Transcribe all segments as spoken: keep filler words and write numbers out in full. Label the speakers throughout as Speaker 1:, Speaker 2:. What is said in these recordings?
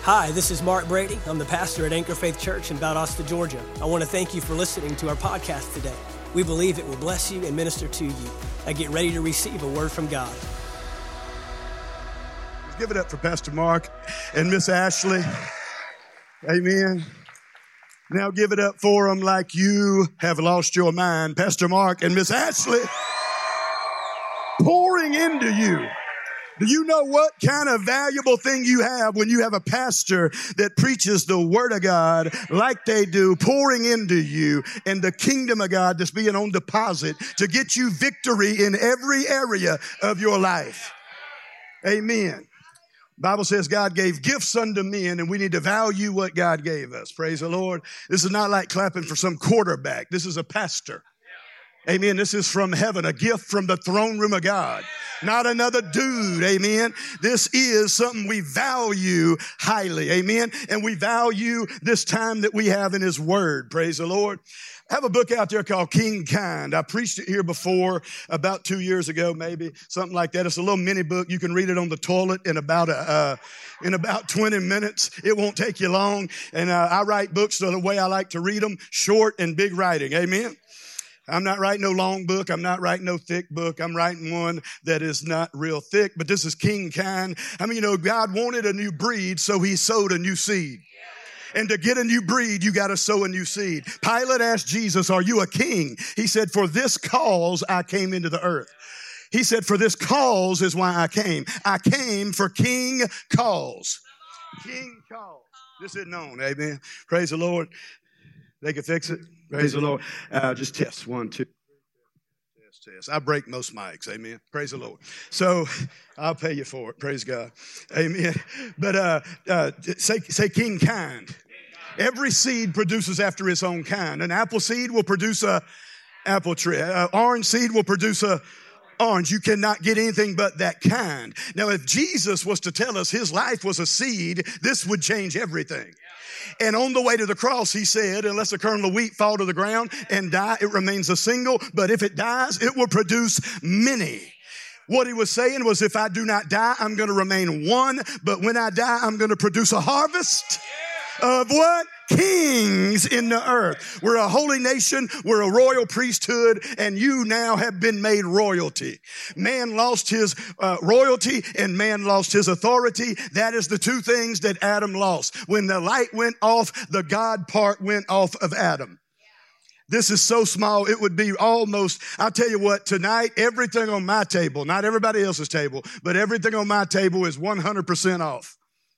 Speaker 1: Hi, this is Mark Brady. I'm the pastor at Anchor Faith Church in Valdosta, Georgia. I want to thank you for listening to our podcast today. We believe it will bless you and minister to you. Now get ready to receive a word from God.
Speaker 2: Give it up for Pastor Mark and Miss Ashley. Amen. Now give it up for them like you have lost your mind. Pastor Mark and Miss Ashley pouring into you. Do you know what kind of valuable thing you have when you have a pastor that preaches the Word of God like they do, pouring into you, and the kingdom of God that's being on deposit to get you victory in every area of your life? Amen. Bible says God gave gifts unto men, and we need to value what God gave us. Praise the Lord. This is not like clapping for some quarterback. This is a pastor. Amen. This is from heaven, a gift from the throne room of God. Not another dude. Amen. This is something we value highly. Amen. And we value this time that we have in His Word. Praise the Lord. I have a book out there called King Kind. I preached it here before, about two years ago, maybe, something like that. It's a little mini book. You can read it on the toilet in about a, uh, in about twenty minutes. It won't take you long. And uh, I write books the way I like to read them, short and big writing. Amen. I'm not writing no long book. I'm not writing no thick book. I'm writing one that is not real thick, but this is King Kind. I mean, you know, God wanted a new breed, so He sowed a new seed. And to get a new breed, you got to sow a new seed. Pilate asked Jesus, are you a king? He said, for this cause I came into the earth. He said, for this cause is why I came. I came for king cause. King cause. This is known, amen. Praise the Lord. They can fix it. Praise the Lord. Uh, just test. One, two. Test, test. I break most mics. Amen. Praise the Lord. So I'll pay you for it. Praise God. Amen. But uh, uh, say, say King Kind. Every seed produces after its own kind. An apple seed will produce a apple tree. An orange seed will produce a orange. You cannot get anything but that kind. Now, if Jesus was to tell us His life was a seed, this would change everything. And on the way to the cross, He said, unless a kernel of wheat fall to the ground and die, it remains a single. But if it dies, it will produce many. What He was saying was, if I do not die, I'm going to remain one. But when I die, I'm going to produce a harvest of what? Kings in the earth. We're a holy nation. We're a royal priesthood, and you now have been made royalty. Man lost his uh, royalty, and man lost his authority. That is the two things that Adam lost. When the light went off, the God part went off of Adam. This is so small, it would be almost, I'll tell you what, tonight, everything on my table, not everybody else's table, but everything on my table is one hundred percent off.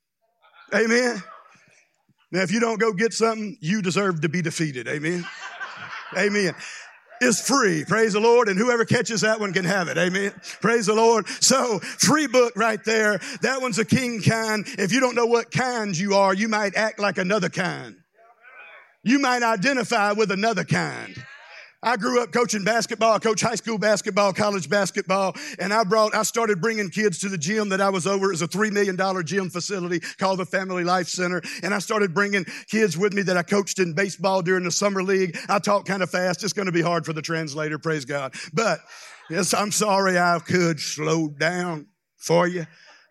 Speaker 2: Amen. Now, if you don't go get something, you deserve to be defeated. Amen. Amen. It's free. Praise the Lord. And whoever catches that one can have it. Amen. Praise the Lord. So, free book right there. That one's a King Kind. If you don't know what kind you are, you might act like another kind. You might identify with another kind. I grew up coaching basketball. I coached high school basketball, college basketball, and I brought, I started bringing kids to the gym that I was over. It was a three million dollars gym facility called the Family Life Center, and I started bringing kids with me that I coached in baseball during the summer league. I talk kind of fast. It's going to be hard for the translator, praise God. But, yes, I'm sorry I could slow down for you.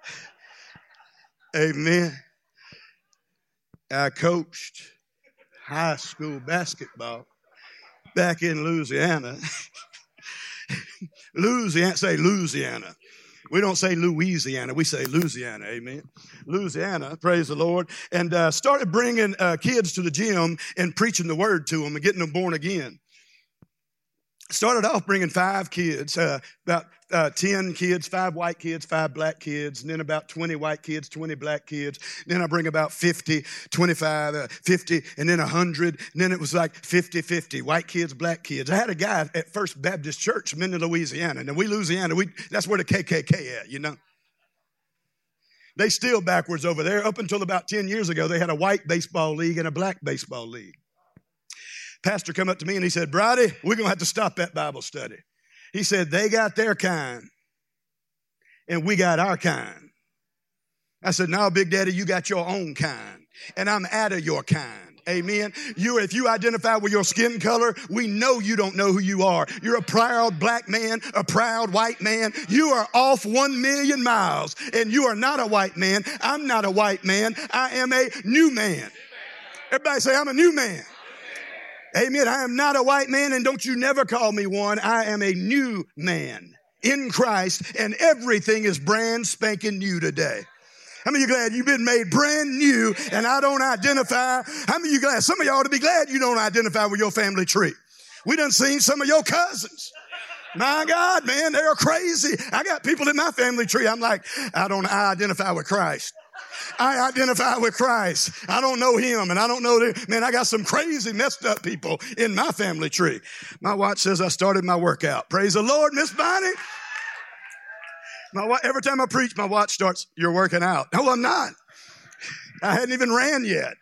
Speaker 2: Amen. I coached high school basketball back in Louisiana. Louisiana, say Louisiana. We don't say Louisiana. We say Louisiana, amen. Louisiana, praise the Lord. And uh, started bringing uh, kids to the gym and preaching the word to them and getting them born again. Started off bringing five kids, uh, about uh, ten kids, five white kids, five black kids, and then about twenty white kids, twenty black kids. Then I bring about fifty, twenty-five, uh, fifty, and then one hundred. And then it was like fifty fifty, white kids, black kids. I had a guy at First Baptist Church, Minden, Louisiana. And we, Louisiana, we that's where the K K K at, you know. They still backwards over there. Up until about ten years ago, they had a white baseball league and a black baseball league. Pastor come up to me and he said, Brady, we're going to have to stop that Bible study. He said, they got their kind and we got our kind. I said, no, Big Daddy, you got your own kind and I'm out of your kind. Amen. You, if you identify with your skin color, we know you don't know who you are. You're a proud black man, a proud white man. You are off one million miles, and you are not a white man. I'm not a white man. I am a new man. Everybody say, I'm a new man. Amen. I am not a white man, and don't you never call me one. I am a new man in Christ, and everything is brand spanking new today. How many of you glad you've been made brand new and I don't identify? How many of you glad? Some of y'all ought to be glad you don't identify with your family tree. We done seen some of your cousins. My God, man, they're crazy. I got people in my family tree. I'm like, I don't, I identify with Christ. I identify with Christ. I don't know him and I don't know the, man, I got some crazy messed up people in my family tree. My watch says I started my workout. Praise the Lord, Miss Bonnie. My, every time I preach, my watch starts, you're working out. No, I'm not. I hadn't even ran yet.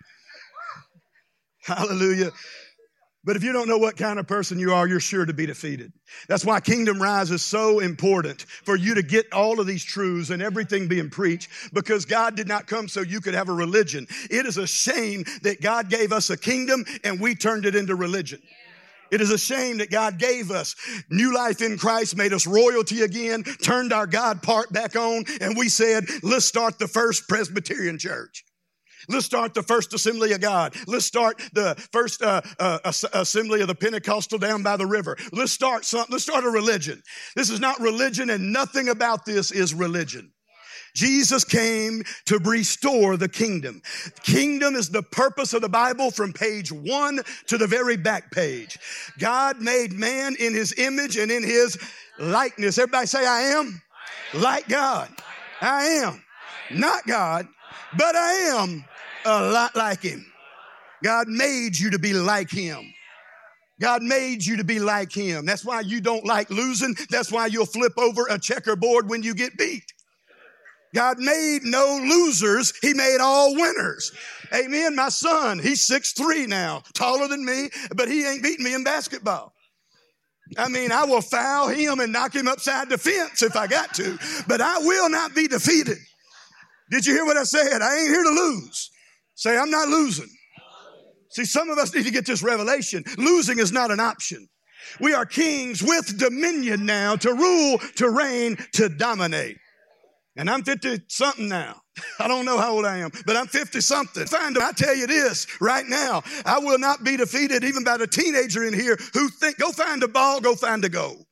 Speaker 2: Hallelujah. But if you don't know what kind of person you are, you're sure to be defeated. That's why Kingdom Rise is so important, for you to get all of these truths and everything being preached, because God did not come so you could have a religion. It is a shame that God gave us a kingdom and we turned it into religion. It is a shame that God gave us new life in Christ, made us royalty again, turned our God part back on, and we said, let's start the first Presbyterian church. Let's start the first Assembly of God. Let's start the first uh, uh, Assembly of the Pentecostal down by the river. Let's start something. Let's start a religion. This is not religion, and nothing about this is religion. Jesus came to restore the kingdom. Kingdom is the purpose of the Bible from page one to the very back page. God made man in his image and in his likeness. Everybody say, I am like God. I am not God, but I am a lot like him. God made you to be like him. God made you to be like him. That's why you don't like losing. That's why you'll flip over a checkerboard when you get beat. God made no losers. He made all winners. Amen. My son, he's six three now, taller than me, but he ain't beating me in basketball. I mean, I will foul him and knock him upside the fence if I got to, but I will not be defeated. Did you hear what I said? I ain't here to lose. Say, I'm not losing. See, some of us need to get this revelation. Losing is not an option. We are kings with dominion now to rule, to reign, to dominate. And I'm fifty-something now. I don't know how old I am, but I'm fifty-something. Find I tell you this right now, I will not be defeated even by the teenager in here who think, go find a ball, go find a goal.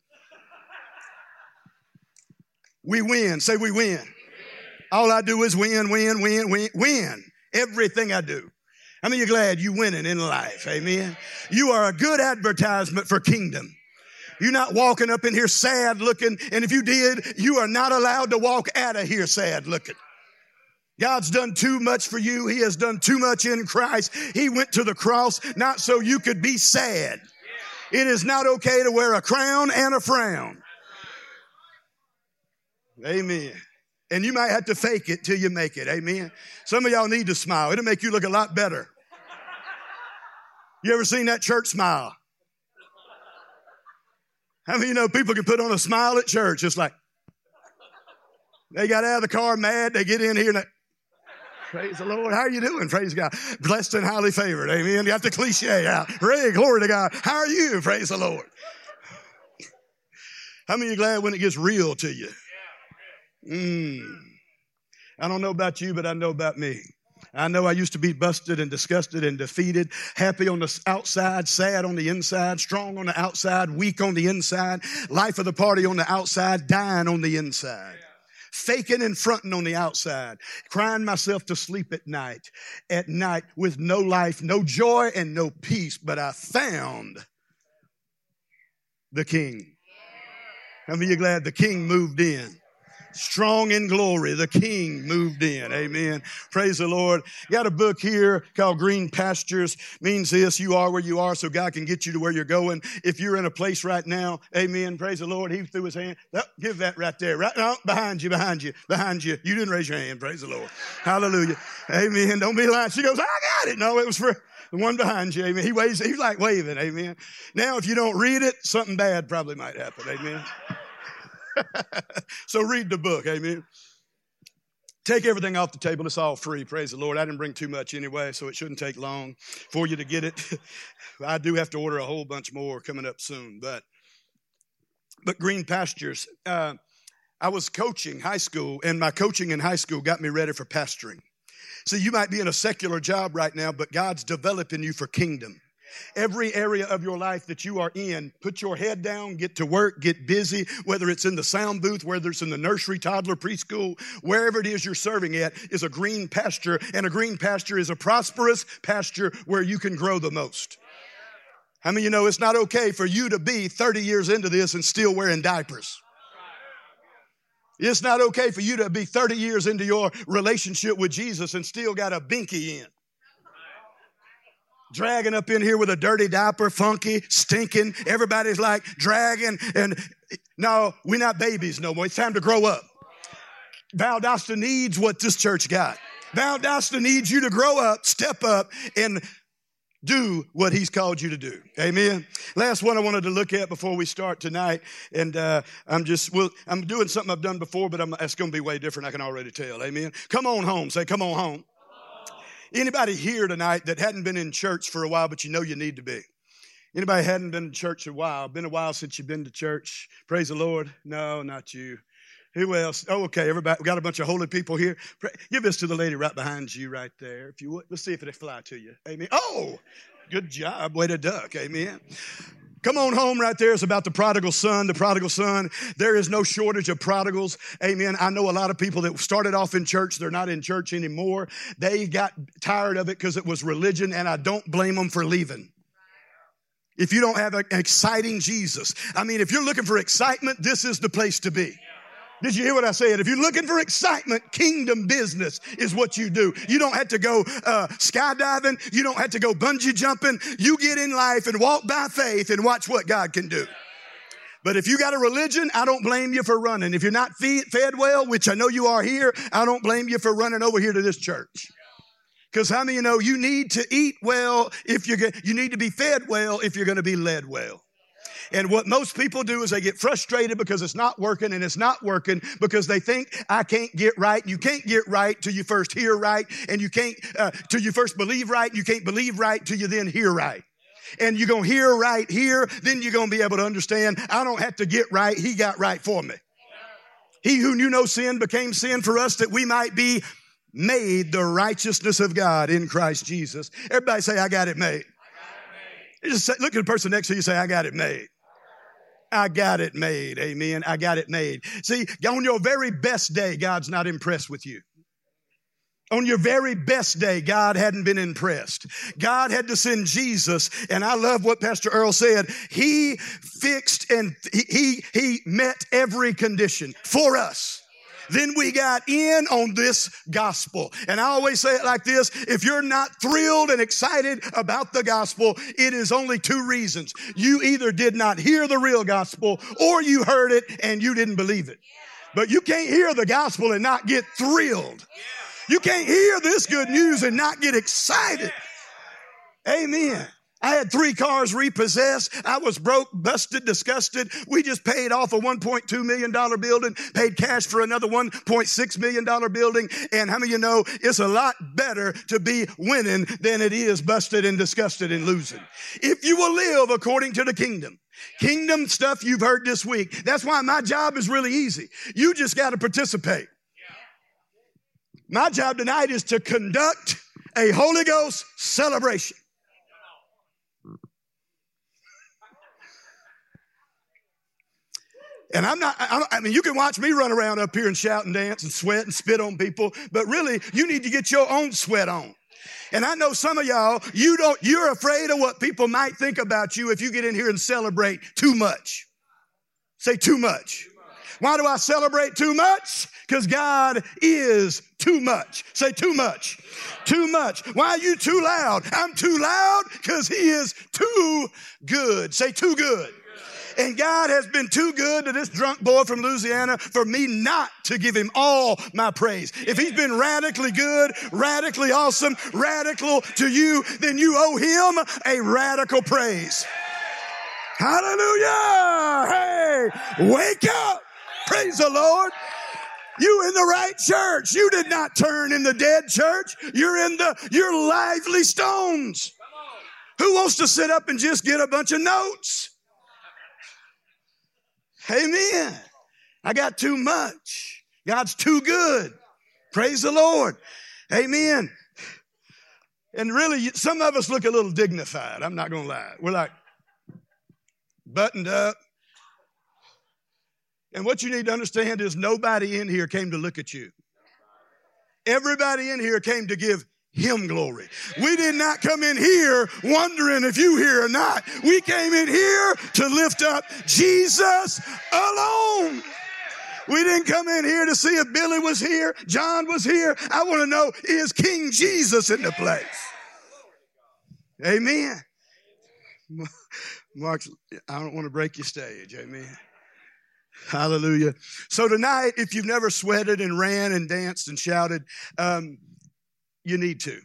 Speaker 2: We win. Say we win. All I do is win, win, win, win, win. Everything I do. How many of you glad you winning in life? Amen. You are a good advertisement for kingdom. You're not walking up in here sad looking. And if you did, you are not allowed to walk out of here sad looking. God's done too much for you. He has done too much in Christ. He went to the cross not so you could be sad. It is not okay to wear a crown and a frown. Amen. And you might have to fake it till you make it. Amen. Some of y'all need to smile. It'll make you look a lot better. You ever seen that church smile? How many of you know people can put on a smile at church? It's like they got out of the car mad. They get in here and they, praise the Lord. How are you doing? Praise God. Blessed and highly favored. Amen. You got the cliche out. Pray, glory to God. How are you? Praise the Lord. How many of you glad when it gets real to you? Mm. I don't know about you, but I know about me. I know I used to be busted and disgusted and defeated, happy on the outside, sad on the inside, strong on the outside, weak on the inside, life of the party on the outside, dying on the inside, faking and fronting on the outside, crying myself to sleep at night, at night with no life, no joy, and no peace. But I found the King. How many of you glad the King moved in? Strong in glory, the King moved in. Amen. Praise the Lord. Got a book here called Green Pastures. Means this: you are where you are so God can get you to where you're going. If you're in a place right now, amen, praise the Lord. He threw his hand. Oh, give that right there. Right now, behind you, behind you, behind you. You didn't raise your hand. Praise the Lord. Hallelujah. Amen. Don't be lying. She goes, I got it. No, it was for the one behind you. Amen. He waves. He's like waving. Amen. Now, if you don't read it, something bad probably might happen. Amen. So read the book, amen. Take everything off the table. It's all free. Praise the Lord. I didn't bring too much anyway, so it shouldn't take long for you to get it. I do have to order a whole bunch more coming up soon. But, but Green Pastures, uh, I was coaching high school, and my coaching in high school got me ready for pastoring. So you might be in a secular job right now, but God's developing you for kingdom. Every area of your life that you are in, put your head down, get to work, get busy, whether it's in the sound booth, whether it's in the nursery, toddler, preschool, wherever it is you're serving at is a green pasture, and a green pasture is a prosperous pasture where you can grow the most. How many of you know it's not okay for you to be thirty years into this and still wearing diapers? It's not okay for you to be thirty years into your relationship with Jesus and still got a binky in. Dragging up in here with a dirty diaper, funky, stinking. Everybody's like dragging. And no, we're not babies no more. It's time to grow up. Valdosta needs what this church got. Valdosta needs you to grow up, step up, and do what he's called you to do. Amen. Last one I wanted to look at before we start tonight. And uh, I'm just, well, I'm doing something I've done before, but I'm, it's going to be way different. I can already tell. Amen. Come on home. Say, come on home. Anybody here tonight that hadn't been in church for a while, but you know you need to be? Anybody hadn't been in church a while? Been a while since you've been to church? Praise the Lord. No, not you. Who else? Oh, okay. Everybody, we got a bunch of holy people here. Pray, give this to the lady right behind you right there, if you would. Let's see if it'll fly to you. Amen. Oh, good job. Way to duck. Amen. Come on home right there. It's about the prodigal son, the prodigal son. There is no shortage of prodigals. Amen. I know a lot of people that started off in church. They're not in church anymore. They got tired of it because it was religion, and I don't blame them for leaving. If you don't have an exciting Jesus, I mean, if you're looking for excitement, this is the place to be. Did you hear what I said? If you're looking for excitement, kingdom business is what you do. You don't have to go uh, skydiving. You don't have to go bungee jumping. You get in life and walk by faith and watch what God can do. But if you got a religion, I don't blame you for running. If you're not feed, fed well, which I know you are here, I don't blame you for running over here to this church. Because how many of you know you need to eat well if you're you need to be fed well if you're going to be led well. And what most people do is they get frustrated because it's not working, and it's not working because they think I can't get right. You can't get right till you first hear right, and you can't, uh, till you first believe right. You can't believe right till you then hear right. And you're going to hear right here, then you're going to be able to understand I don't have to get right. He got right for me. He who knew no sin became sin for us that we might be made the righteousness of God in Christ Jesus. Everybody say, I got it made. Just say, look at the person next to you and say, I got it made. I got it made. Amen. I got it made. See, on your very best day, God's not impressed with you. On your very best day, God hadn't been impressed. God had to send Jesus, and I love what Pastor Earl said. He fixed and he, he, he met every condition for us. Then we got in on this gospel. And I always say it like this. If you're not thrilled and excited about the gospel, it is only two reasons. You either did not hear the real gospel, or you heard it and you didn't believe it. But you can't hear the gospel and not get thrilled. You can't hear this good news and not get excited. Amen. I had three cars repossessed. I was broke, busted, disgusted. We just paid off a one point two million dollars building, paid cash for another one point six million dollars building. And how many of you know it's a lot better to be winning than it is busted and disgusted and losing? If you will live according to the kingdom. Kingdom stuff you've heard this week. That's why my job is really easy. You just got to participate. My job tonight is to conduct a Holy Ghost celebration. And I'm not, I, I mean, you can watch me run around up here and shout and dance and sweat and spit on people, but really, you need to get your own sweat on. And I know some of y'all, you don't, you're afraid of what people might think about you if you get in here and celebrate too much. Say too much. Why do I celebrate too much? Because God is too much. Say too much. Too much. Why are you too loud? I'm too loud because he is too good. Say too good. And God has been too good to this drunk boy from Louisiana for me not to give him all my praise. If he's been radically good, radically awesome, radical to you, then you owe him a radical praise. Hallelujah. Hey, wake up. Praise the Lord. You in the right church. You did not turn in the dead church. You're in the, you're lively stones. Who wants to sit up and just get a bunch of notes? Amen. I got too much. God's too good. Praise the Lord. Amen. And really, some of us look a little dignified. I'm not going to lie. We're like buttoned up. And what you need to understand is nobody in here came to look at you. Everybody in here came to give Him glory. We did not come in here wondering if you here or not. We came in here to lift up Jesus alone. We didn't come in here to see if Billy was here, John was here. I want to know, is King Jesus in the place? Amen. Mark, I don't want to break your stage. Amen. Hallelujah. So tonight, if you've never sweated and ran and danced and shouted, um, you need to.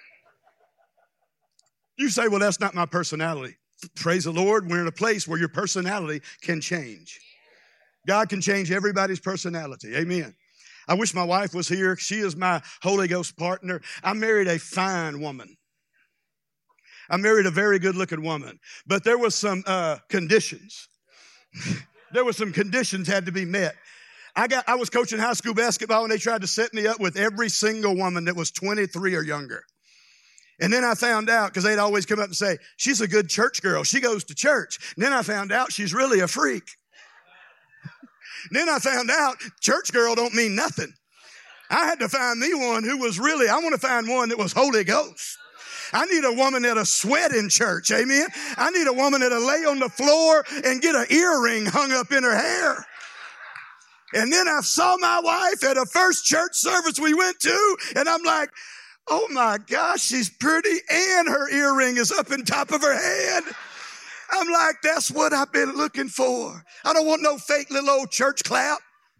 Speaker 2: You say, well, that's not my personality. Praise the Lord. We're in a place where your personality can change. God can change everybody's personality. Amen. I wish my wife was here. She is my Holy Ghost partner. I married a fine woman. I married a very good-looking woman. But there was some uh, conditions. There were some conditions had to be met. I got. I was coaching high school basketball, and they tried to set me up with every single woman that was twenty-three or younger. And then I found out, because they'd always come up and say, she's a good church girl. She goes to church. And then I found out she's really a freak. Then I found out church girl don't mean nothing. I had to find me one who was really, I want to find one that was Holy Ghost. I need a woman that'll sweat in church, amen? I need a woman that'll lay on the floor and get an earring hung up in her hair. And then I saw my wife at a first church service we went to, and I'm like, oh my gosh, she's pretty, and her earring is up in top of her head. I'm like, that's what I've been looking for. I don't want no fake little old church clap.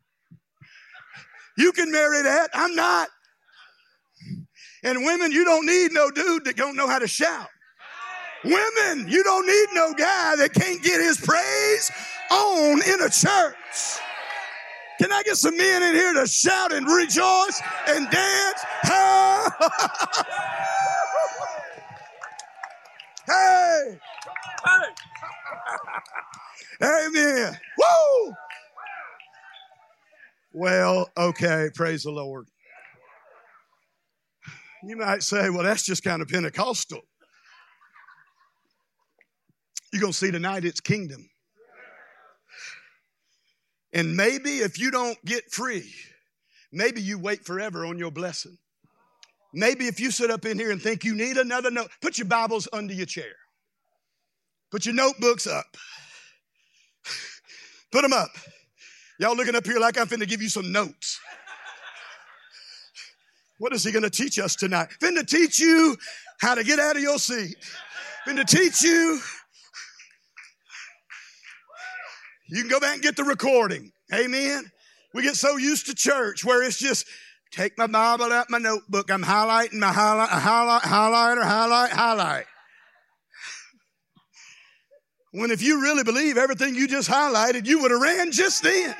Speaker 2: You can marry that. I'm not. And women, you don't need no dude that don't know how to shout. Women, you don't need no guy that can't get his praise on in a church. Can I get some men in here to shout and rejoice and dance? Hey! Amen. Woo! Well, okay, praise the Lord. You might say, well, that's just kind of Pentecostal. You're going to see tonight it's kingdom. And maybe if you don't get free, maybe you wait forever on your blessing. Maybe if you sit up in here and think you need another note, put your Bibles under your chair. Put your notebooks up. Put them up. Y'all looking up here like I'm finna give you some notes. What is he going to teach us tonight? Finna teach you how to get out of your seat. Finna teach you. You can go back and get the recording. Amen. We get so used to church where it's just take my Bible out my notebook. I'm highlighting my highlight, highlight, highlighter, highlight, highlight. When if you really believe everything you just highlighted, you would have ran just then.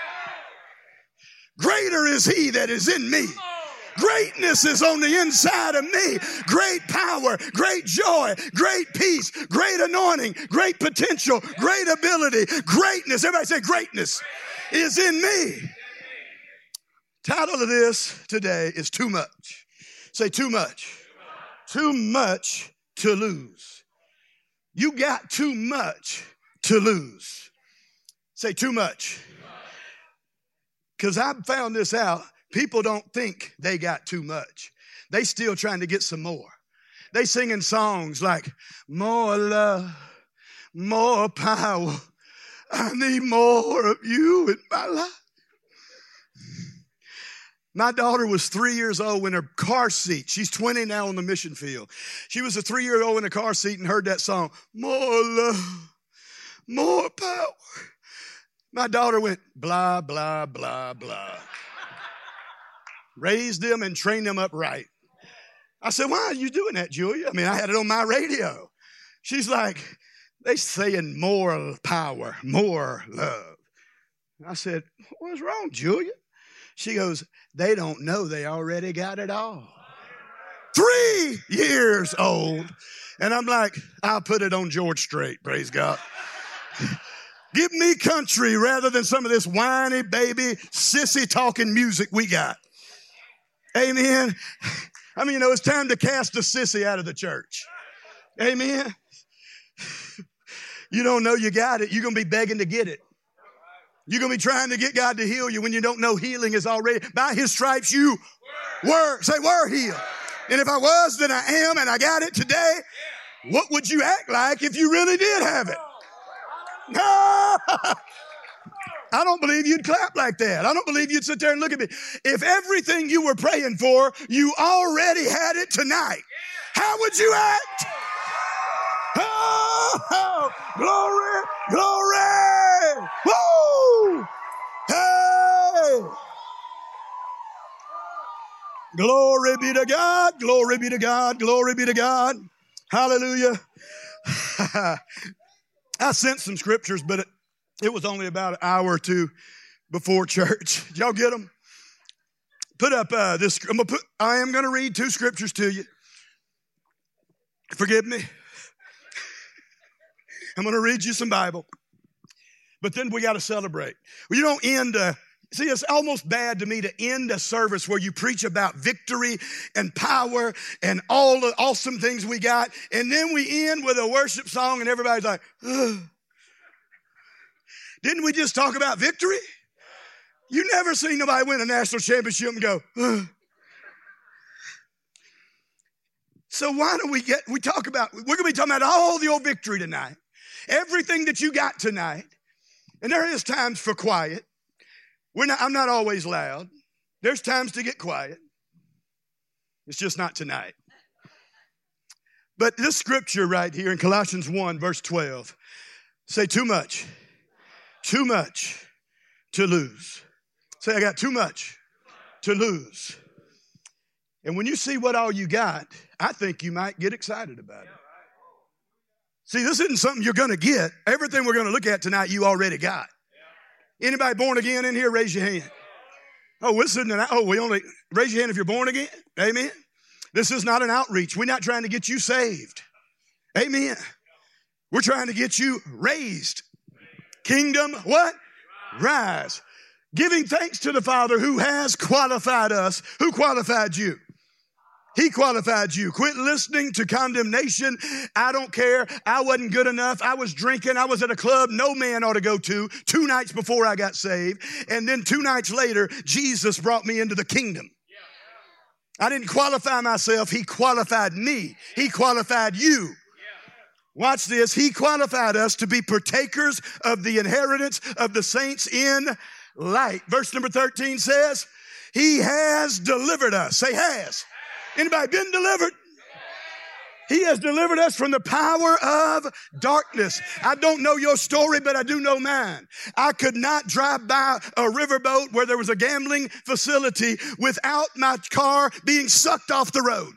Speaker 2: Greater is he that is in me. Greatness is on the inside of me. Great power, great joy, great peace, great anointing, great potential, great ability, greatness. Everybody say greatness is in me. Title of this today is Too Much. Say too much. Too much to lose. You got too much to lose. Say too much. Because I've found this out. People don't think they got too much. They still trying to get some more. They singing songs like, more love, more power. I need more of you in my life. My daughter was three years old in her car seat. She's twenty now on the mission field. She was a three-year-old in a car seat and heard that song, more love, more power. My daughter went, blah, blah, blah, blah. Raised them and trained them up right. I said, why are you doing that, Julia? I mean, I had it on my radio. She's like, they saying more power, more love. I said, what's wrong, Julia? She goes, they don't know they already got it all. Three years old. And I'm like, I'll put it on George Strait, praise God. Give me country rather than some of this whiny baby sissy talking music we got. Amen. I mean, you know, it's time to cast the sissy out of the church. Amen. You don't know you got it. You're going to be begging to get it. You're going to be trying to get God to heal you when you don't know healing is already. By his stripes you were, say were healed. And if I was, then I am, and I got it today. What would you act like if you really did have it? No. I don't believe you'd clap like that. I don't believe you'd sit there and look at me. If everything you were praying for, you already had it tonight, how would you act? Oh, glory, glory. Woo! Hey! Glory be to God, glory be to God, glory be to God. Hallelujah. I sent some scriptures, but it, it was only about an hour or two before church. Did y'all get them? Put up uh, this. I'm gonna put, I am going to read two scriptures to you. Forgive me. I'm going to read you some Bible. But then we got to celebrate. Well, you don't end a, see, it's almost bad to me to end a service where you preach about victory and power and all the awesome things we got. And then we end with a worship song and everybody's like, ugh. Didn't we just talk about victory? You never seen nobody win a national championship and go, ugh. So why don't we get, we talk about, we're going to be talking about all the old victory tonight. Everything that you got tonight. And there is times for quiet. We're not, I'm not always loud. There's times to get quiet. It's just not tonight. But this scripture right here in Colossians one, verse twelve, say too much, too much to lose. Say, I got too much to lose. And when you see what all you got, I think you might get excited about it. See, this isn't something you're going to get. Everything we're going to look at tonight, you already got. Anybody born again in here? Raise your hand. Oh, this isn't an, oh, we only, raise your hand if you're born again. Amen. This is not an outreach. We're not trying to get you saved. Amen. We're trying to get you raised. Kingdom, what? Rise. Giving thanks to the Father who has qualified us. Who qualified you? He qualified you. Quit listening to condemnation. I don't care. I wasn't good enough. I was drinking. I was at a club no man ought to go to two nights before I got saved. And then two nights later, Jesus brought me into the kingdom. I didn't qualify myself. He qualified me. He qualified you. Watch this. He qualified us to be partakers of the inheritance of the saints in light. Verse number thirteen says, he has delivered us. Say has. Anybody been delivered? He has delivered us from the power of darkness. I don't know your story, but I do know mine. I could not drive by a riverboat where there was a gambling facility without my car being sucked off the road.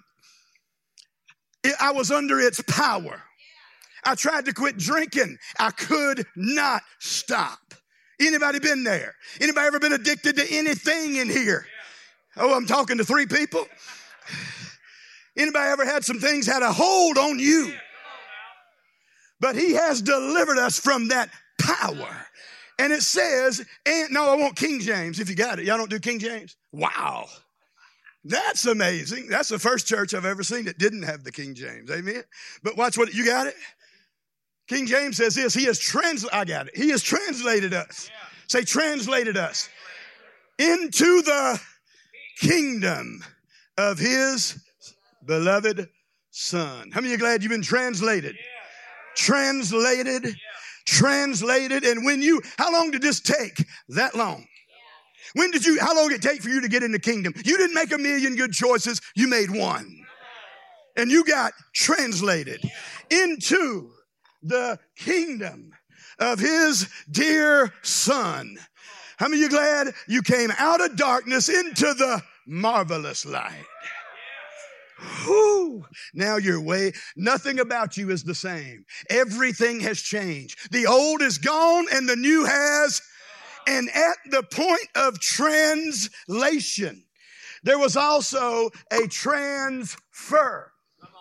Speaker 2: I was under its power. I tried to quit drinking. I could not stop. Anybody been there? Anybody ever been addicted to anything in here? Oh, I'm talking to three people. Anybody ever had some things had a hold on you? But he has delivered us from that power. And it says, and no, I want King James if you got it. Y'all don't do King James? Wow. That's amazing. That's the first church I've ever seen that didn't have the King James. Amen. But watch what, you got it? King James says this, he has translated, I got it. He has translated us. Say translated us into the kingdom of his beloved Son. How many of you are glad you've been translated? Yeah. Translated, yeah. translated. And when you, how long did this take? That long. Yeah. When did you, how long did it take for you to get in the kingdom? You didn't make a million good choices. You made one. And you got translated yeah. into the kingdom of his dear Son. How many of you are glad you came out of darkness into the marvelous light? Whew. Now you're way, nothing about you is the same. Everything has changed. The old is gone and the new has And at the point of translation, there was also a transfer.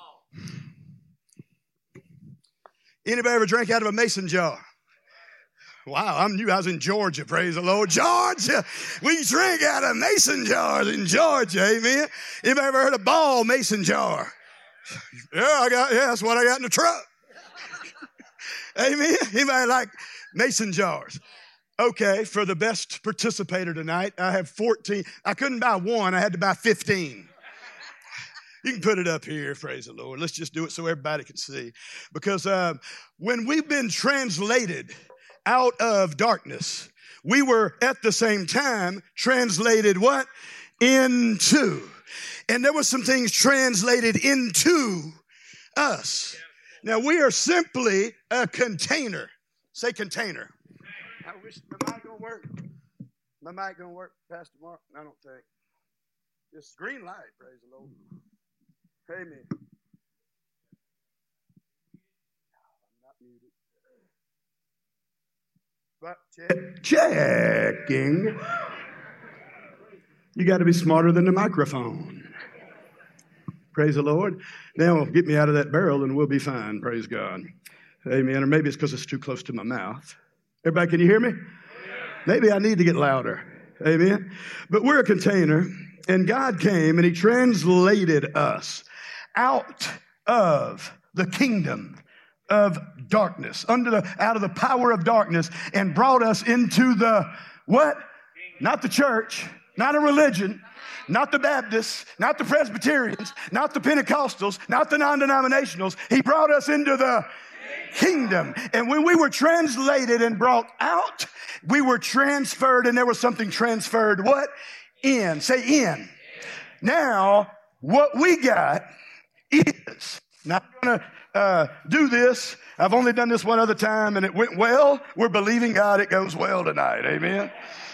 Speaker 2: Anybody ever drank out of a mason jar? Wow, I knew I was in Georgia, praise the Lord. Georgia, we drink out of mason jars in Georgia, amen. Anybody ever heard of Ball mason jar? Yeah, I got, yeah, that's what I got in the truck. Amen. Anybody like mason jars? Okay, for the best participator tonight, I have fourteen. I couldn't buy one, I had to buy fifteen. You can put it up here, praise the Lord. Let's just do it so everybody can see. Because uh, when we've been translated out of darkness, we were at the same time translated what? Into. And there were some things translated into us. Now we are simply a container. Say container. I wish my mic gonna work. My mic gonna work, Pastor Mark? I don't think. Just green light, praise the Lord. Amen. I'm not muted. But check, checking. You got to be smarter than the microphone. Praise the Lord. Now get me out of that barrel and we'll be fine. Praise God. Amen. Or maybe it's because it's too close to my mouth. Everybody, can you hear me? Maybe I need to get louder. Amen. But we're a container, and God came and he translated us out of the kingdom of darkness, under the, out of the power of darkness, and brought us into the what? Not the church, not a religion, not the Baptists, not the Presbyterians, not the Pentecostals, not the non-denominationals. He brought us into the kingdom. And when we were translated and brought out, we were transferred, and there was something transferred what? In. Say in. Now, what we got is, now I'm going to uh, do this. I've only done this one other time, and it went well. We're believing God it goes well tonight. Amen.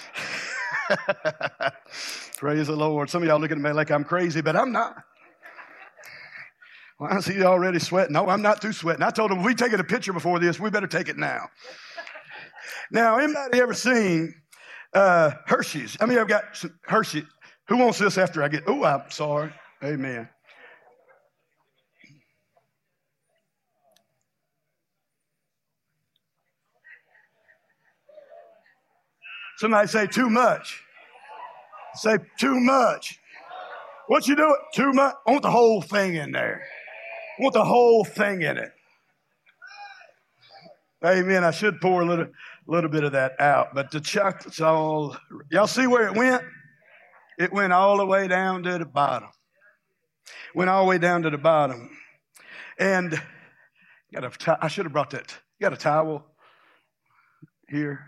Speaker 2: Praise the Lord. Some of y'all looking at me like I'm crazy, but I'm not. Well, I see you already sweating. No, I'm not through sweating. I told them, if we taken a picture before this, we better take it now. Now, anybody ever seen uh, Hershey's? I mean, I've got some Hershey. Who wants this after I get? Oh, I'm sorry. Amen. Somebody say too much. Say too much. What you doing? Too much. I want the whole thing in there. I want the whole thing in it. Amen. I should pour a little, little bit of that out, but the chocolate's all. Y'all see where it went? It went all the way down to the bottom. Went all the way down to the bottom, and got a. T- I should have brought that. You got a towel here.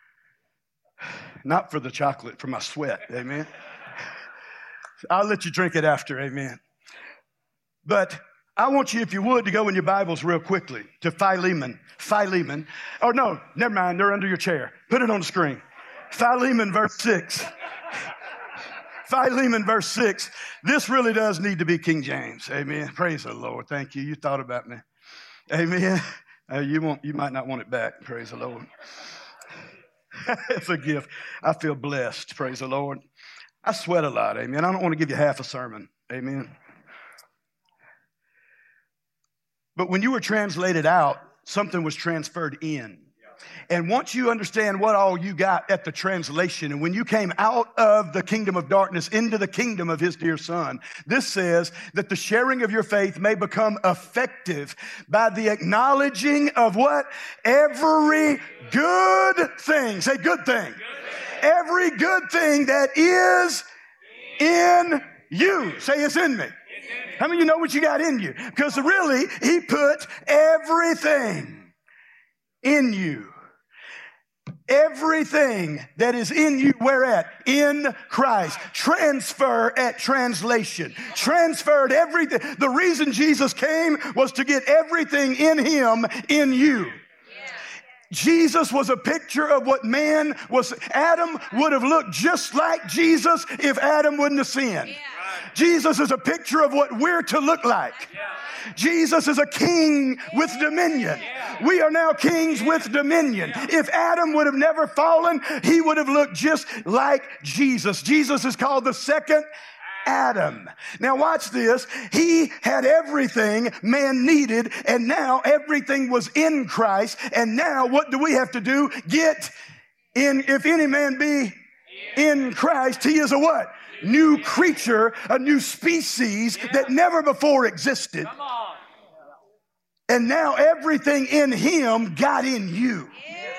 Speaker 2: Not for the chocolate, for my sweat. Amen. I'll let you drink it after. Amen. But I want you, if you would, to go in your Bibles real quickly to Philemon. Philemon. Oh, no, never mind. They're under your chair. Put it on the screen. Philemon, verse six. Philemon, verse six. This really does need to be King James. Amen. Praise the Lord. Thank you. You thought about me. Amen. Uh, you won't. You might not want it back. Praise the Lord. It's a gift. I feel blessed. Praise the Lord. I sweat a lot. Amen. I don't want to give you half a sermon. Amen. But when you were translated out, something was transferred in. And once you understand what all you got at the translation, and when you came out of the kingdom of darkness into the kingdom of his dear son, this says that the sharing of your faith may become effective by the acknowledging of what? Every good thing. Say good thing. Good thing. Every good thing that is in you. Say it's in me. How many of you know what you got in you? Because really, he put everything in you. Everything that is in you, where at? In Christ. Transfer at translation. Transferred everything. The reason Jesus came was to get everything in him in you. Jesus was a picture of what man was. Adam would have looked just like Jesus if Adam wouldn't have sinned. Yeah. Jesus is a picture of what we're to look like. Yeah. Jesus is a king with dominion. Yeah. We are now kings with dominion. Yeah. If Adam would have never fallen, he would have looked just like Jesus. Jesus is called the second Adam. Now watch this. He had everything man needed, and now everything was in Christ. And now what do we have to do? Get in. If any man be in Christ, he is a what? New creature, a new species that never before existed. And now everything in him got in you.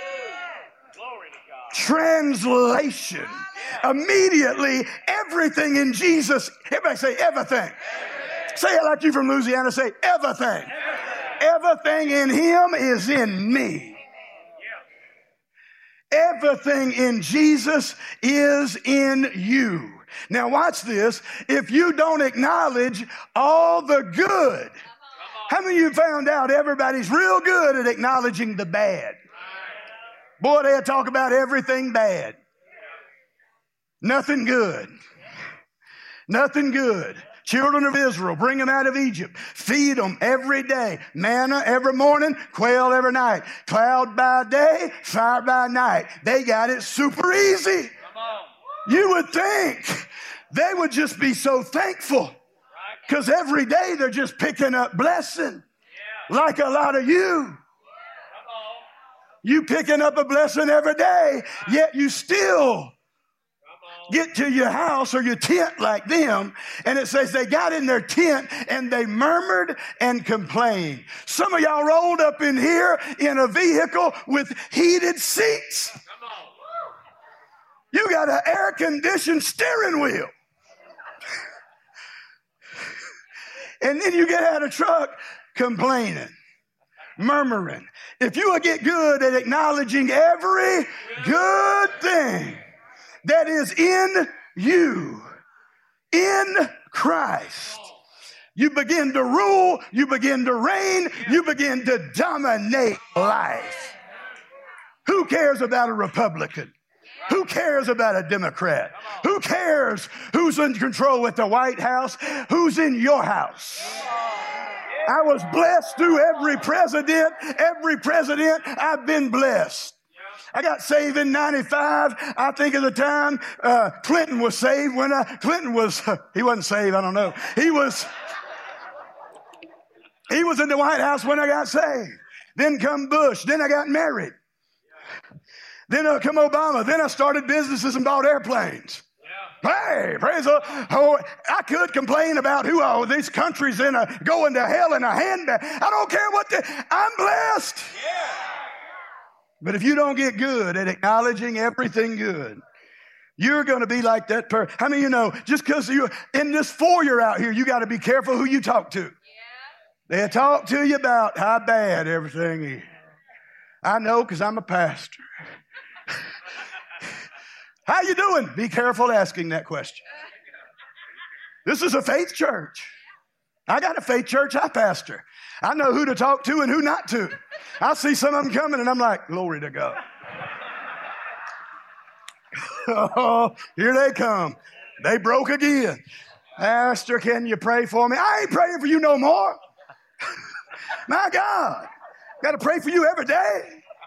Speaker 2: Translation. Immediately, everything in Jesus, everybody say everything. everything. Say it like you from Louisiana, say everything. Everything, everything in him is in me. Everything in Jesus is in you. Now watch this. If you don't acknowledge all the good, how many of you found out everybody's real good at acknowledging the bad? Boy, they'll talk about everything bad. Nothing good. Nothing good. Children of Israel, bring them out of Egypt. Feed them every day. Manna every morning, quail every night. Cloud by day, fire by night. They got it super easy. You would think they would just be so thankful because every day they're just picking up blessing like a lot of you. You picking up a blessing every day, yet you still get to your house or your tent like them, and it says they got in their tent and they murmured and complained. Some of y'all rolled up in here in a vehicle with heated seats. You got an air-conditioned steering wheel. And then you get out of the truck complaining, murmuring. If you will get good at acknowledging every good thing that is in you, in Christ, you begin to rule, you begin to reign, you begin to dominate life. Who cares about a Republican? Who cares about a Democrat? Who cares who's in control at the White House? Who's in your house? I was blessed through every president. Every president, I've been blessed. I got saved in ninety-five. I think at the time uh, Clinton was saved. When I, Clinton was, uh, he wasn't saved, I don't know. He was, he was in the White House when I got saved. Then come Bush. Then I got married. Then uh, come Obama. Then I started businesses and bought airplanes. Hey, praise the Lord. Oh, I could complain about who all these countries in a going to hell in a handbag. I don't care what the, I'm blessed. Yeah. But if you don't get good at acknowledging everything good, you're going to be like that person. How many of you know, just because you're in this foyer out here, you got to be careful who you talk to. Yeah. They talk to you about how bad everything is. I know because I'm a pastor. How you doing? Be careful asking that question. This is a faith church. I got a faith church I pastor. I know who to talk to and who not to. I see some of them coming and I'm like, glory to God. Oh, here they come. They broke again. Pastor, can you pray for me? I ain't praying for you no more. My God. Got to pray for you every day.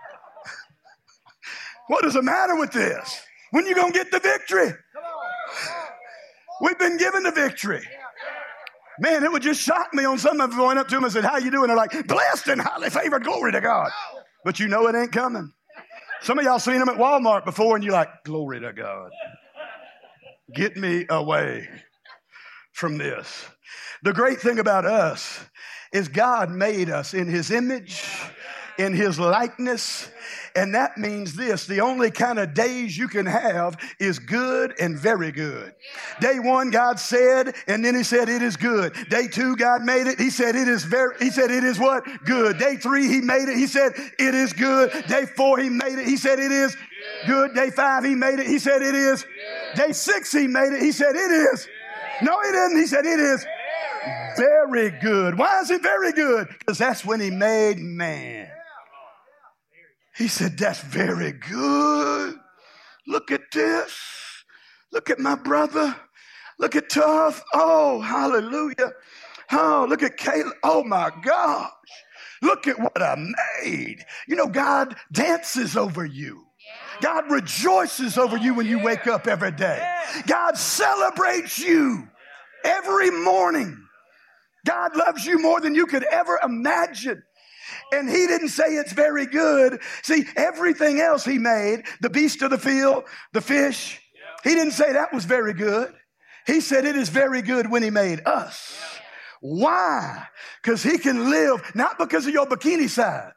Speaker 2: What is the matter with this? When you going to get the victory? We've been given the victory. Man, it would just shock me on some of them going up to them and said, how you doing? They're like, blessed and highly favored, glory to God. But you know it ain't coming. Some of y'all seen them at Walmart before and you're like, glory to God. Get me away from this. The great thing about us is God made us in his image, in his likeness. And that means this, the only kind of days you can have is good and very good. Day one, God said, and then he said, it is good. Day two, God made it. He said, it is very, he said, it is what? Good. Day three, he made it. He said, it is good. Day four, he made it. He said, it is good. Day five, he made it. He said, it is. Day six, he made it. He said, it is. No, he didn't. He said, it is very good. Why is it very good? Because that's when he made man. He said, that's very good. Look at this. Look at my brother. Look at Tough. Oh, hallelujah. Oh, look at Caleb. Oh, my gosh. Look at what I made. You know, God dances over you. God rejoices over you when you wake up every day. God celebrates you every morning. God loves you more than you could ever imagine. And he didn't say it's very good. See, everything else he made, the beast of the field, the fish, he didn't say that was very good. He said it is very good when he made us. Why? Because he can live, not because of your bikini size.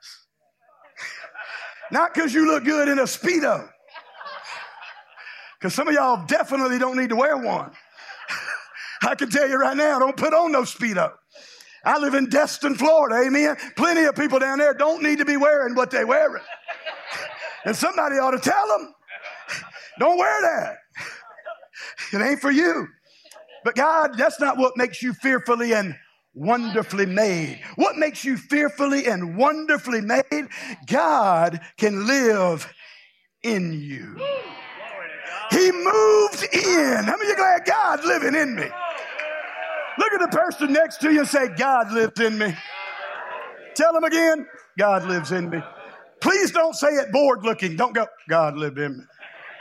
Speaker 2: Not because you look good in a Speedo. Because some of y'all definitely don't need to wear one. I can tell you right now, don't put on no Speedo. I live in Destin, Florida, amen. Plenty of people down there don't need to be wearing what they're wearing. And somebody ought to tell them, don't wear that. It ain't for you. But God, that's not what makes you fearfully and wonderfully made. What makes you fearfully and wonderfully made? God can live in you. He moved in. How many of you glad God living in me? Look at the person next to you and say, God lives in me. Tell them again, God lives in me. Please don't say it bored looking. Don't go, God lived in me.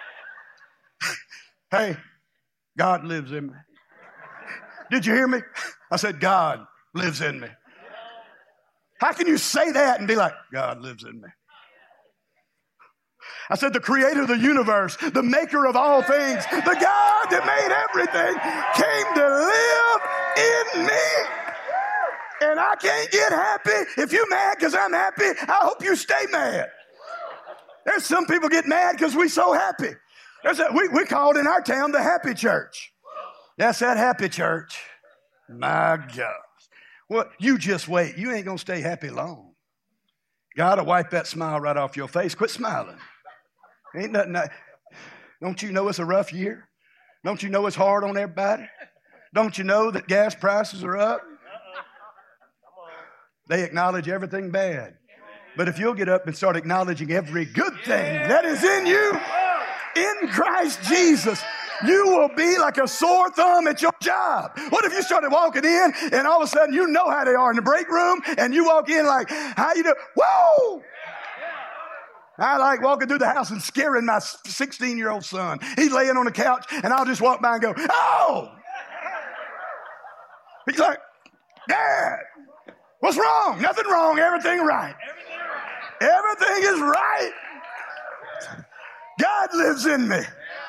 Speaker 2: Hey, God lives in me. Did you hear me? I said, God lives in me. How can you say that and be like, God lives in me? I said, the creator of the universe, the maker of all things, the God that made everything came to live in me. And I can't get happy. If you're mad because I'm happy, I hope you stay mad. There's some people get mad because we're so happy. There's a, we, we called in our town the happy church. That's that happy church. My God. Well, you just wait. You ain't going to stay happy long. God will wipe that smile right off your face. Quit smiling. Ain't nothing. Don't you know it's a rough year? Don't you know it's hard on everybody? Don't you know that gas prices are up? They acknowledge everything bad. But if you'll get up and start acknowledging every good thing that is in you, in Christ Jesus, you will be like a sore thumb at your job. What if you started walking in and all of a sudden you know how they are in the break room and you walk in like, how you do? Whoa! I like walking through the house and scaring my sixteen-year-old son. He's laying on the couch, and I'll just walk by and go, oh! He's like, Dad, what's wrong? Nothing wrong. Everything right. Everything is right. God lives in me.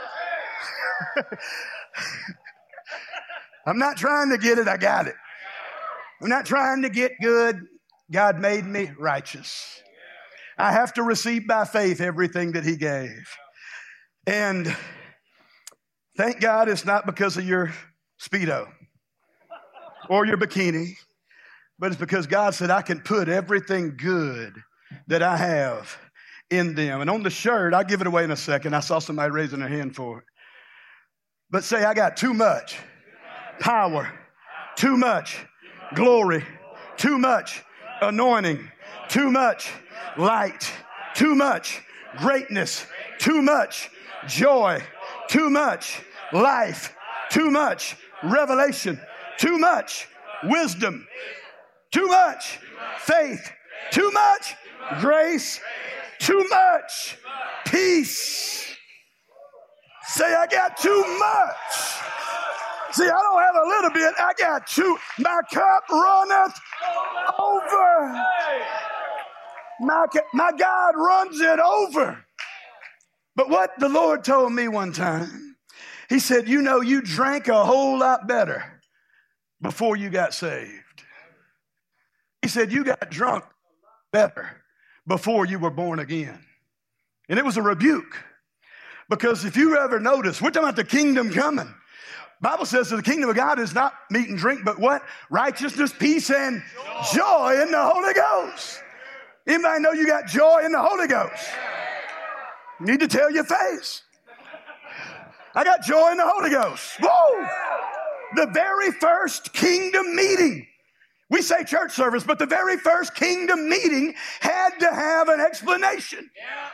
Speaker 2: I'm not trying to get it. I got it. I'm not trying to get good. God made me righteous. I have to receive by faith everything that he gave. And thank God it's not because of your Speedo or your bikini, but it's because God said I can put everything good that I have in them. And on the shirt, I'll give it away in a second. I saw somebody raising their hand for it. But say I got too much power, too much glory, too much anointing, too much light, too much greatness, too much joy, too much life, too much revelation, too much wisdom, too much faith, too much grace, too much peace. Say, I got too much. See, I don't have a little bit. I got too. My cup runneth over. My, my God runs it over. But what the Lord told me one time, he said, you know, you drank a whole lot better before you got saved. He said, you got drunk better before you were born again. And it was a rebuke. Because if you ever notice, we're talking about the kingdom coming. Bible says that the kingdom of God is not meat and drink, but what? Righteousness, peace, and joy, joy in the Holy Ghost. Anybody know you got joy in the Holy Ghost? You need to tell your face. I got joy in the Holy Ghost. Whoa! The very first kingdom meeting We say church service, but the very first kingdom meeting had to have an explanation. Yeah.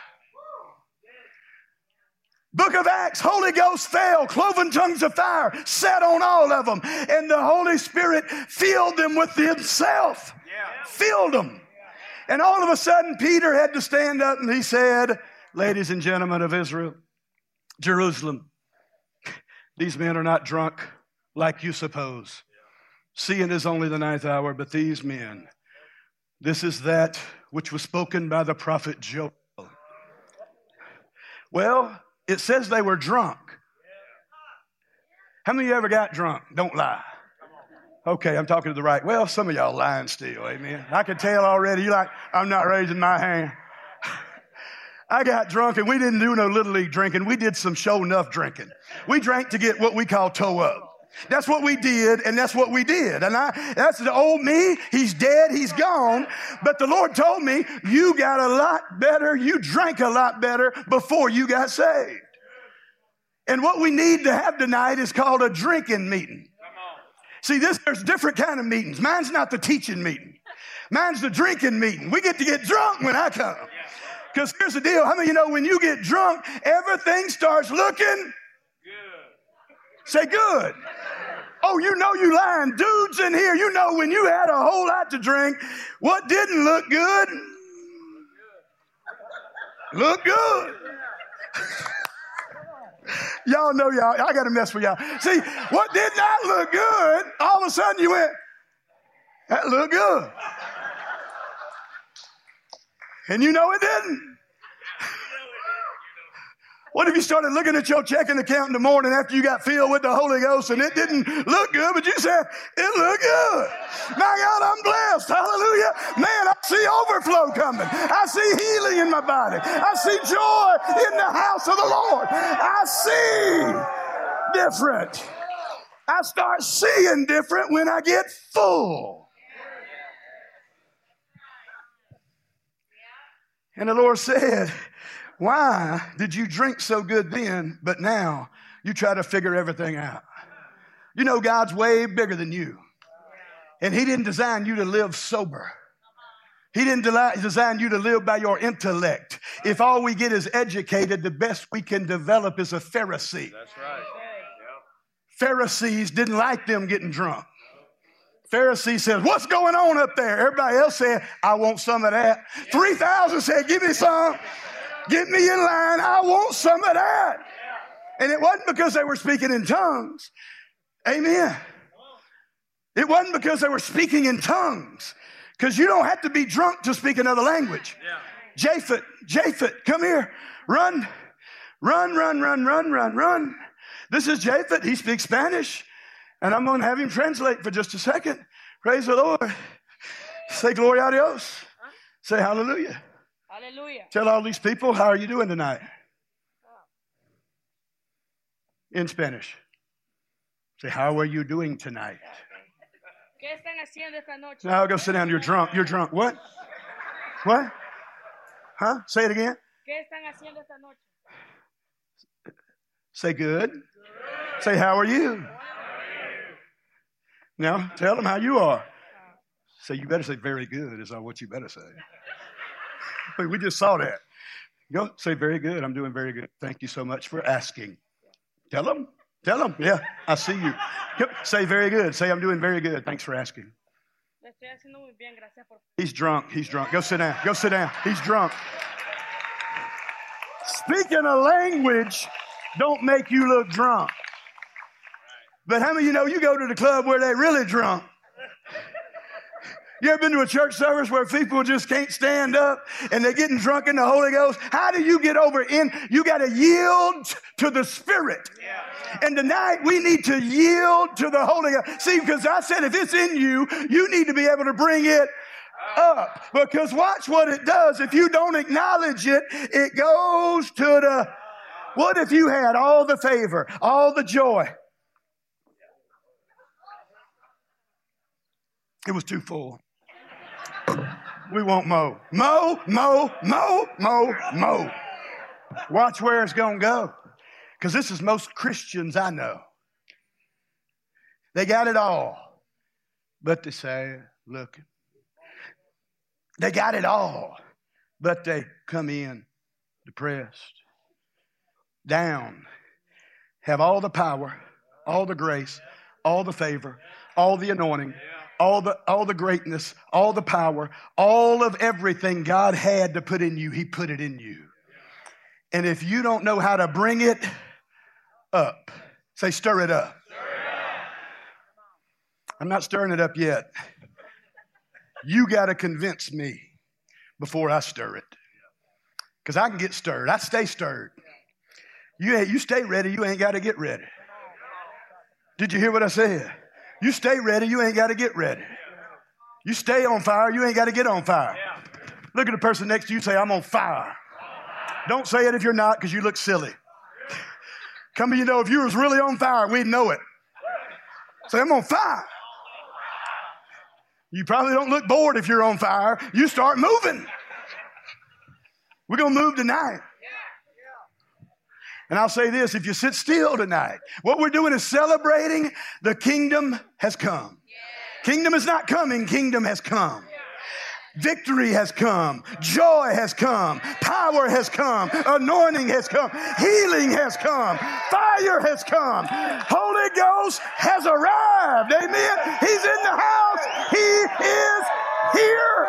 Speaker 2: Book of Acts, Holy Ghost fell, cloven tongues of fire sat on all of them, and the Holy Spirit filled them with himself. Yeah. Filled them. And all of a sudden, Peter had to stand up and he said, ladies and gentlemen of Israel, Jerusalem, these men are not drunk like you suppose. Seeing is only the ninth hour, but these men, this is that which was spoken by the prophet Joel. Well, it says they were drunk. How many of you ever got drunk? Don't lie. Okay, I'm talking to the right. Well, some of y'all lying still, amen. I can tell already. You're like, I'm not raising my hand. I got drunk, and we didn't do no Little League drinking. We did some show enough drinking. We drank to get what we call toe up. That's what we did, and that's what we did. And I, that's the old me. He's dead. He's gone. But the Lord told me, you got a lot better. You drank a lot better before you got saved. And what we need to have tonight is called a drinking meeting. See, this, there's different kind of meetings. Mine's not the teaching meeting. Mine's the drinking meeting. We get to get drunk when I come. Because here's the deal. How many of you know when you get drunk, everything starts looking good? Say good. Oh, you know you lying. Dudes in here, you know when you had a whole lot to drink, what didn't look good? Look good. Y'all know y'all. I got to mess with y'all. See, what did not look good, all of a sudden you went, that looked good. And you know it didn't. What if you started looking at your checking account in the morning after you got filled with the Holy Ghost and it didn't look good, but you said, it looked good. My God, I'm blessed. Hallelujah. Man, I see overflow coming. I see healing in my body. I see joy in the house of the Lord. I see different. I start seeing different when I get full. And the Lord said, why did you drink so good then, but now you try to figure everything out? You know God's way bigger than you. And he didn't design you to live sober. He didn't design you to live by your intellect. If all we get is educated, the best we can develop is a Pharisee. That's right. Pharisees didn't like them getting drunk. Pharisee says, what's going on up there? Everybody else said, I want some of that. three thousand said, give me some. Get me in line. I want some of that. And it wasn't because they were speaking in tongues. Amen. It wasn't because they were speaking in tongues. Because you don't have to be drunk to speak another language. Japhet, Japhet, come here. Run, run, run, run, run, run, run. This is Japhet. He speaks Spanish. And I'm going to have him translate for just a second. Praise the Lord. Say gloria a Dios. Say hallelujah. Hallelujah. Tell all these people, how are you doing tonight? In Spanish. Say, how are you doing tonight?
Speaker 3: ¿Qué están haciendo esta noche?
Speaker 2: Now go sit down. You're drunk. You're drunk. What? What? Huh? Say it again.
Speaker 3: ¿Qué están haciendo esta noche?
Speaker 2: Say good. Good. Say, how are you? Now, tell them how you are. Say, you better say very good is what you better say. We just saw that. Go say very good. I'm doing very good. Thank you so much for asking. Tell them. Tell them. Yeah, I see you. Say very good. Say I'm doing very good. Thanks for asking. He's drunk. He's drunk. Go sit down. Go sit down. He's drunk. Speaking a language don't make you look drunk. But how many of you know you go to the club where they're really drunk? You ever been to a church service where people just can't stand up and they're getting drunk in the Holy Ghost? How do you get over in? You got to yield to the Spirit. Yeah. And tonight we need to yield to the Holy Ghost. See, because I said if it's in you, you need to be able to bring it up. Because watch what it does. If you don't acknowledge it, it goes to the... What if you had all the favor, all the joy? It was too full. We want more. Mo, mo, mo, mo, mo. Watch where it's going to go. Because this is most Christians I know. They got it all. But they say, looking. They got it all, but they come in depressed, down, have all the power, all the grace, all the favor, all the anointing, all the, all the greatness, all the power, all of everything God had to put in you, he put it in you. And if you don't know how to bring it up, say, stir it up.
Speaker 4: Stir it up.
Speaker 2: I'm not stirring it up yet. You got to convince me before I stir it. Because I can get stirred. I stay stirred. You, ain't, you stay ready, you ain't got to get ready. Did you hear what I said? You stay ready, you ain't got to get ready. You stay on fire, you ain't got to get on fire. Look at the person next to you, say, I'm on fire. Don't say it if you're not, because you look silly. Come on, you know, if you was really on fire, we'd know it. Say, I'm on fire. You probably don't look bored if you're on fire. You start moving. We're going to move tonight. And I'll say this, if you sit still tonight, what we're doing is celebrating the kingdom has come. Kingdom is not coming, kingdom has come. Victory has come. Joy has come. Power has come. Anointing has come. Healing has come. Fire has come. Holy Ghost has arrived. Amen. He's in the house. He is here.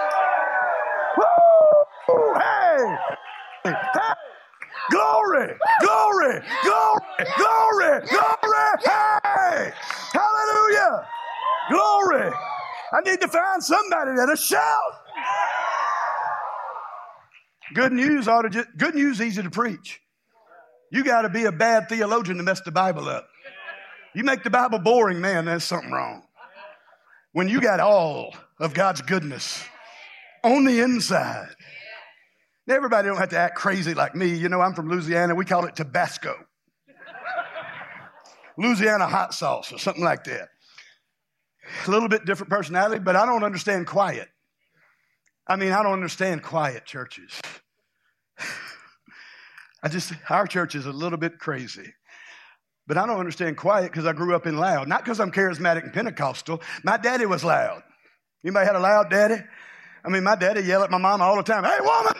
Speaker 2: Woo! Hey! Hey! Glory! Glory! Glory! Glory! Glory! Hey! Hallelujah! Glory! I need to find somebody that'll shout. Good news ought to just, good news easy to preach. You got to be a bad theologian to mess the Bible up. You make the Bible boring, man, there's something wrong. When you got all of God's goodness on the inside. Now, everybody don't have to act crazy like me. You know, I'm from Louisiana. We call it Tabasco. Louisiana hot sauce or something like that. A little bit different personality, but I don't understand quiet. I mean, I don't understand quiet churches. I just, our church is a little bit crazy. But I don't understand quiet because I grew up in loud. Not because I'm charismatic and Pentecostal. My daddy was loud. Anybody had a loud daddy? I mean, my daddy yelled at my mama all the time, hey, woman!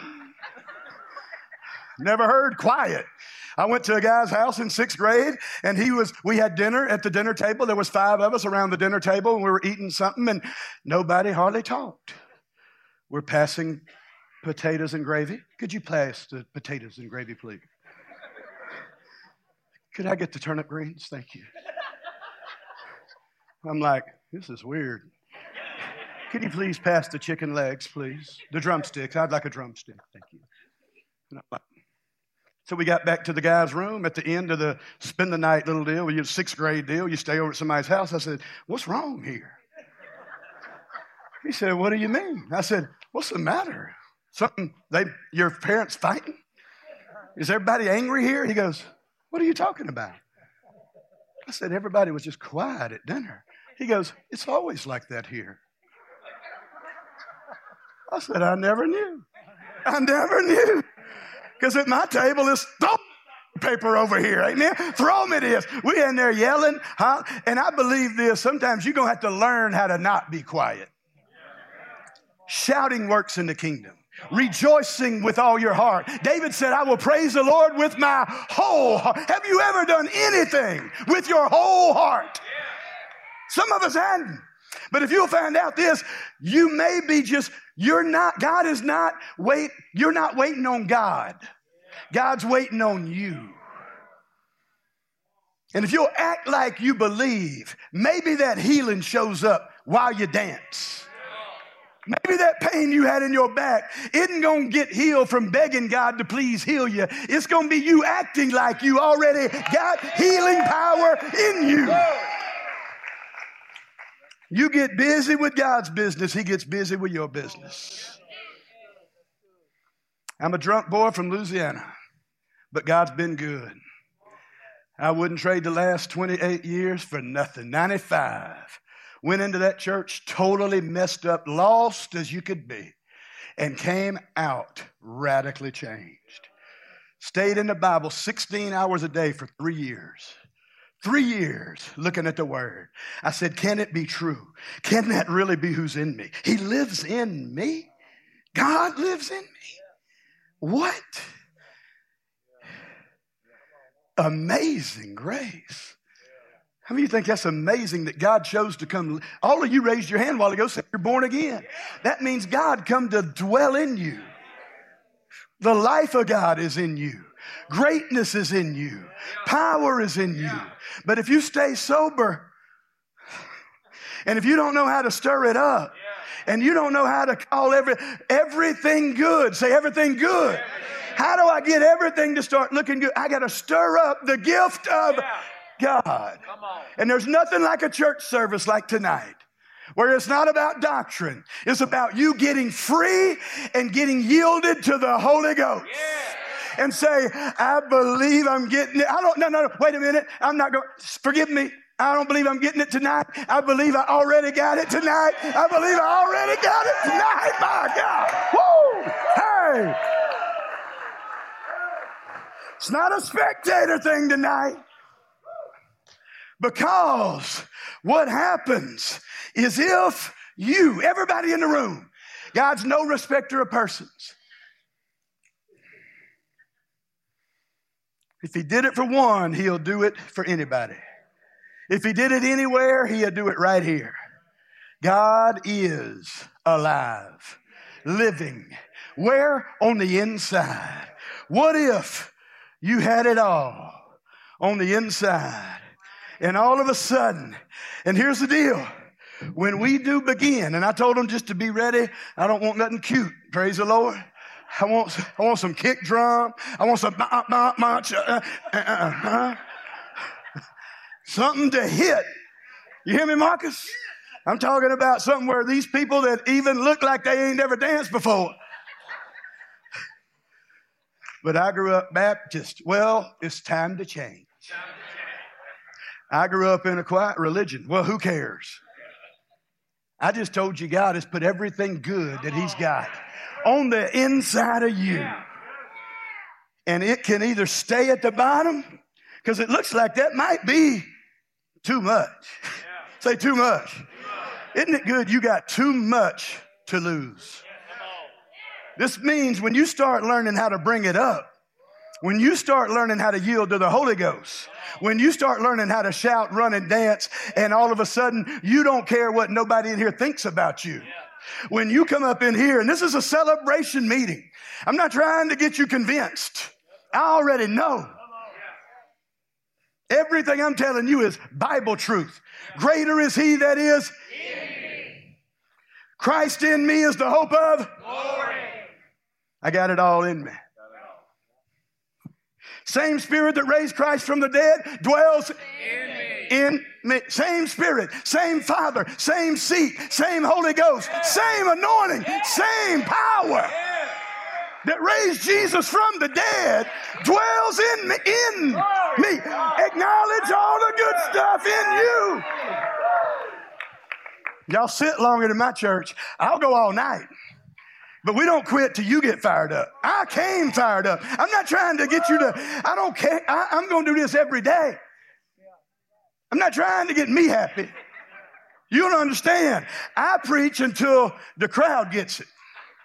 Speaker 2: Never heard quiet. I went to a guy's house in sixth grade, and he was, we had dinner at the dinner table. There was five of us around the dinner table, and we were eating something, and nobody hardly talked. We're passing potatoes and gravy. Could you pass the potatoes and gravy, please? Could I get the turnip greens? Thank you. I'm like, this is weird. Could you please pass the chicken legs, please? The drumsticks. I'd like a drumstick. Thank you. And I'm like, so we got back to the guy's room at the end of the spend the night little deal. We had a sixth grade deal. You stay over at somebody's house. I said, what's wrong here? He said, what do you mean? I said, what's the matter? Something, they, your parents fighting? Is everybody angry here? He goes, what are you talking about? I said, everybody was just quiet at dinner. He goes, it's always like that here. I said, I never knew. I never knew. Because at my table is throw paper over here, amen? Throw me this. We in there yelling, huh? And I believe this. Sometimes you're going to have to learn how to not be quiet. Shouting works in the kingdom. Rejoicing with all your heart. David said, I will praise the Lord with my whole heart. Have you ever done anything with your whole heart? Some of us hadn't. But if you'll find out this, you may be just, you're not, God is not, wait, you're not waiting on God. God's waiting on you. And if you'll act like you believe, maybe that healing shows up while you dance. Maybe that pain you had in your back isn't going to get healed from begging God to please heal you. It's going to be you acting like you already got healing power in you. You get busy with God's business, he gets busy with your business. I'm a drunk boy from Louisiana, but God's been good. I wouldn't trade the last twenty-eight years for nothing. ninety-five. Went into that church totally messed up, lost as you could be, and came out radically changed. Stayed in the Bible sixteen hours a day for three years. Three years looking at the word. I said, can it be true? Can that really be who's in me? He lives in me. God lives in me. What? Amazing grace. How many of you think that's amazing that God chose to come? All of you raised your hand a while ago, said you're born again. That means God come to dwell in you. The life of God is in you. Greatness is in you. Power is in you. But if you stay sober, and if you don't know how to stir it up, and you don't know how to call every, everything good, say everything good. How do I get everything to start looking good? I got to stir up the gift of God. And there's nothing like a church service like tonight, where it's not about doctrine. It's about you getting free and getting yielded to the Holy Ghost. Yeah. And say, I believe I'm getting it. I don't, no, no, no, wait a minute. I'm not going, forgive me. I don't believe I'm getting it tonight. I believe I already got it tonight. I believe I already got it tonight. My God. Woo! Hey. It's not a spectator thing tonight. Because what happens is if you, everybody in the room, God's no respecter of persons. If he did it for one, he'll do it for anybody. If he did it anywhere, he'll do it right here. God is alive, living. Where? On the inside. What if you had it all on the inside? And all of a sudden, and here's the deal. When we do begin, and I told them just to be ready. I don't want nothing cute. Praise the Lord. I want, I want some kick drum. I want some uh, uh, uh, uh, uh, uh, something to hit. You hear me, Marcus? I'm talking about something where these people that even look like they ain't never danced before. But I grew up Baptist. Well, it's time to change. I grew up in a quiet religion. Well, who cares? I just told you God has put everything good that he's got on the inside of you. And it can either stay at the bottom, because it looks like that might be too much. Say too much. Isn't it good you got too much to lose? This means when you start learning how to bring it up, when you start learning how to yield to the Holy Ghost, when you start learning how to shout, run, and dance, and all of a sudden you don't care what nobody in here thinks about you. When you come up in here, and this is a celebration meeting, I'm not trying to get you convinced. I already know. Everything I'm telling you is Bible truth. Greater is he that is in me. Christ in me is the hope of glory. I got it all in me. Same spirit that raised Christ from the dead dwells in me. In me. Same spirit, same Father, same seat, same Holy Ghost, yeah. Same anointing, yeah. Same power yeah. That raised Jesus from the dead dwells in me. In me. Acknowledge all the good stuff in you. Y'all sit longer than my church. I'll go all night. But we don't quit till you get fired up. I came fired up. I'm not trying to get you to, I don't care. I, I'm going to do this every day. I'm not trying to get me happy. You don't understand. I preach until the crowd gets it.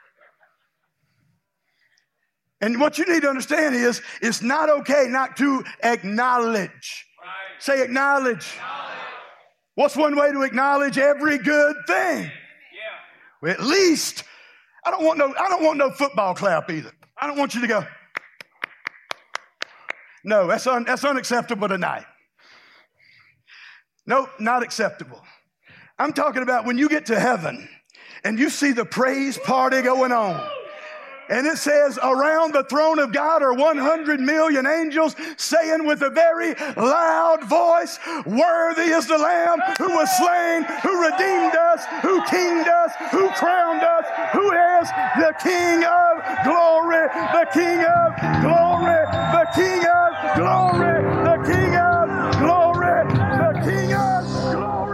Speaker 2: And what you need to understand is, it's not okay not to acknowledge. Right. Say acknowledge. acknowledge. What's one way to acknowledge every good thing? Yeah. Well, at least, I don't want no, I don't want no football clap either. I don't want you to go. No, that's un, that's unacceptable tonight. Nope, not acceptable. I'm talking about when you get to heaven and you see the praise party going on. And it says, around the throne of God are one hundred million angels saying with a very loud voice, worthy is the Lamb who was slain, who redeemed us, who kinged us, who crowned us, who is the King of glory, the King of glory, the King of glory, the King of glory, the King of glory.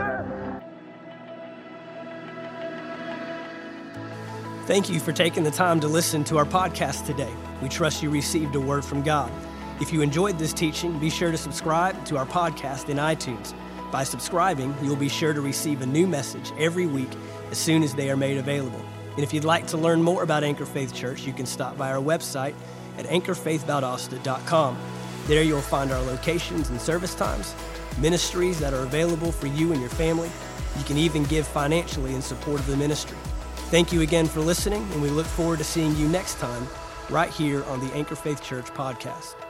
Speaker 1: Thank you for taking the time to listen to our podcast today. We trust you received a word from God. If you enjoyed this teaching, be sure to subscribe to our podcast in iTunes. By subscribing, you'll be sure to receive a new message every week as soon as they are made available. And if you'd like to learn more about Anchor Faith Church, you can stop by our website at anchor faith valdosta dot com. There you'll find our locations and service times, ministries that are available for you and your family. You can even give financially in support of the ministry. Thank you again for listening, and we look forward to seeing you next time right here on the Anchor Faith Church podcast.